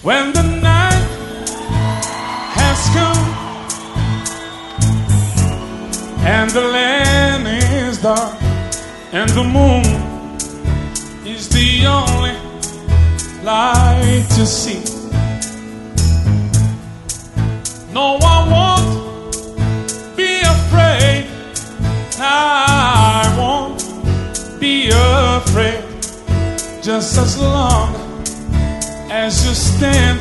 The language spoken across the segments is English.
When the night has come and the land is dark and the moon is the only light to see, no, I won't be afraid. I won't be afraid, just as long as you stand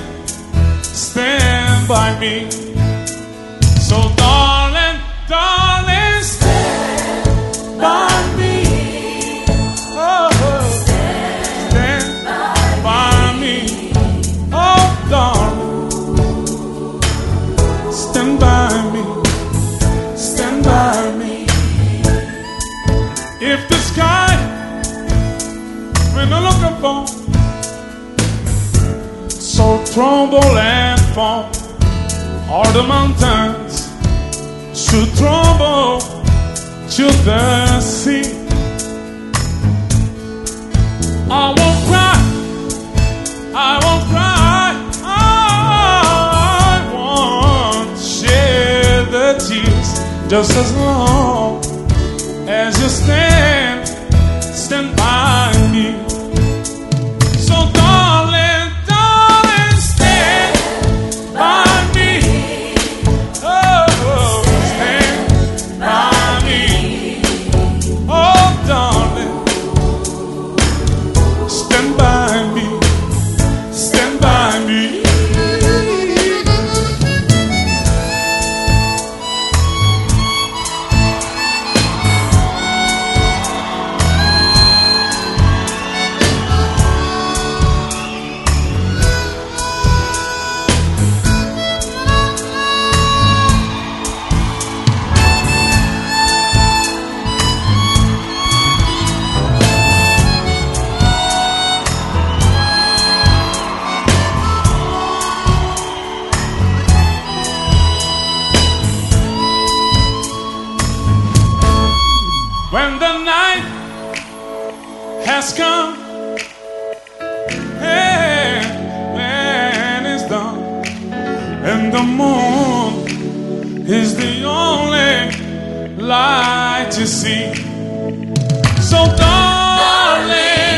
by me. So darling, darling, stand by me. Oh, stand by me. Oh, darling, stand by me. Stand by me. If the sky when I look upon so tremble and fall, all the mountains should tremble to the sea. I won't cry, I won't cry, I won't shed the tears, just as long as you stand by me. So darling, darling, stand by me. Oh, stand by me. Oh, darling, stand by me. Stand by me. When the night has come and it's done, and the moon is the only light you see. So darling,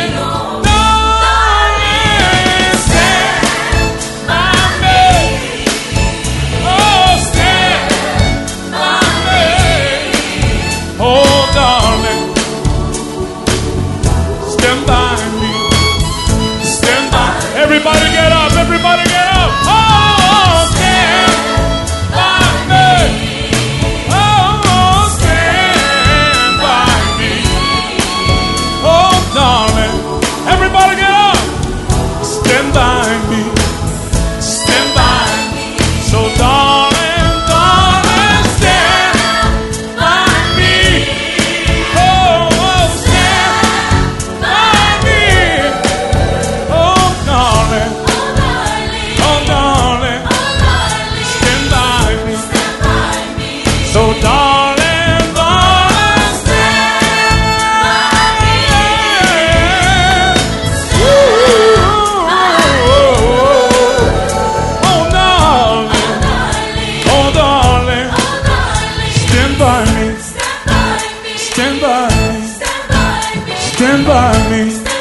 darling, stand by me. Oh, stand by me. Oh, darling, stand by me. Stand by. Everybody get up. Everybody get up. Oh, stand by me. Oh, stand by me. Oh, darling, everybody get up. Stand by me. Stand by me. So darling, darling, stand by me. Oh, stand by me. Oh, darling, oh, darling, stand by me. So darling, darling, stand by me. Ooh, oh, darling, oh, darling, stand by me. Stand by me. Stand by me.